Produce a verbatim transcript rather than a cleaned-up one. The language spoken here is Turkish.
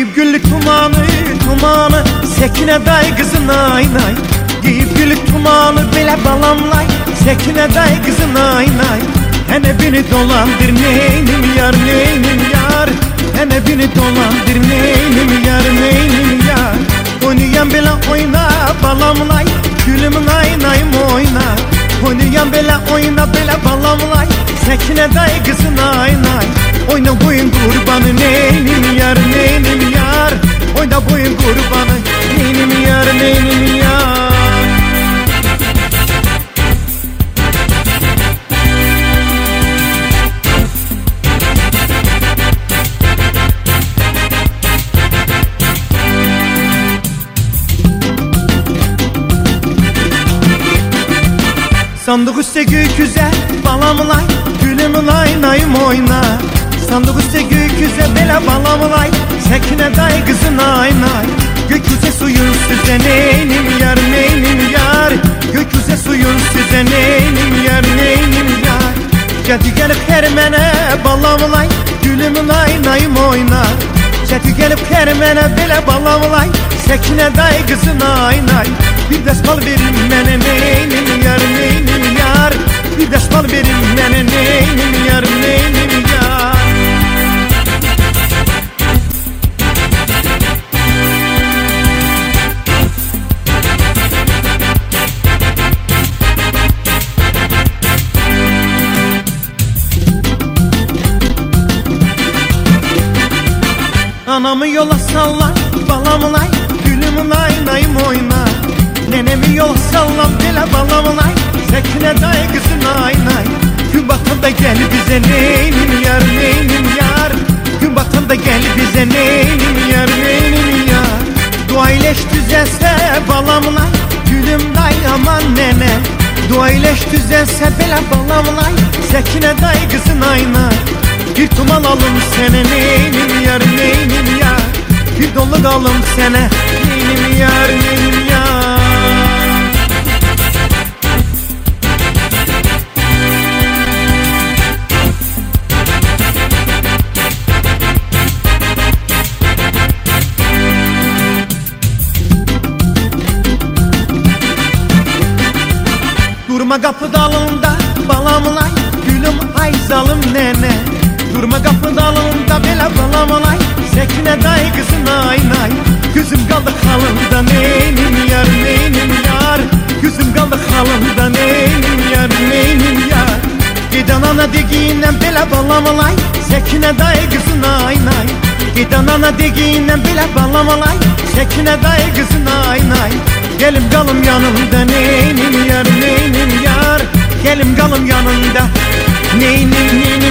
Giyip güllük tumanı, tumanı Sekine day kızın ay nay. Giyip güllük tumanı bile balamlay. Sekine day kızın ay nay. Hene beni dolandır neynim yar, neynim yar. Hene beni dolandır neynim yar, neynim yar. Oynayan bile oyna balamlay. Gülümün ay nayım oyna. Oynayan bile oyna bile balamlay. Sekine day kızın ay nay. Oyna boyun kurbanı neynim yar, neynim yar. Oyna boyun kurbanı neynim yar, neynim yar. Sandık üstte gökyüze balamlay. Gülümün ay nayım oyna. Sandık üstte gökyüze bela balamlay. Sekine day kızın ay nay. Gökyüze suyun size neynim yar, neynim yar. Gökyüze suyun size neynim yar, neynim yar. Gedi gelip hermene balamlay. Gülümün ay nayım oyna. Gedi gelip hermene bela balamlay. Sekine day kızın ay nay. Bir desmal verin mene neynim yar, neynim yar. Bir desmal verin mene neynim yar, neynim yar. Anamı yola sallar balamlay. Gülümün ay nayım oyna. Nenemi yola sallam bile balamlay. Sekine day kızın ay nay. Gün batımda gel bize neynim yar, neynim yar. Gün batımda gel bize neynim yar, neynim yar. Dua ileş düzelse balamlay. Gülüm day aman nene. Dua ileş düzelse bile balamlay. Sekine day kızın ay nay. Bir tuman alım sene neynim yar, neynim yar. Bir dolu dalım sene neynim yar, neynim yar. Durma kapı dalında balamlay. Gülüm ay zalım nene. Durma kapı dalında bela balamlay. Sekine day kızın ay nay. Gözüm kaldı halında neynim yar, neynim yar. Gözüm kaldı halında neynim yar, neynim yar. Giden ana degiyle bela balamlay. Sekine day kızın ay nay. Giden ana degiyle bela balamlay. Sekine day kızın ay nay. Gelim kalım yanında neynim yar, neynim yar. Gelim kalım yanında neynim, neynim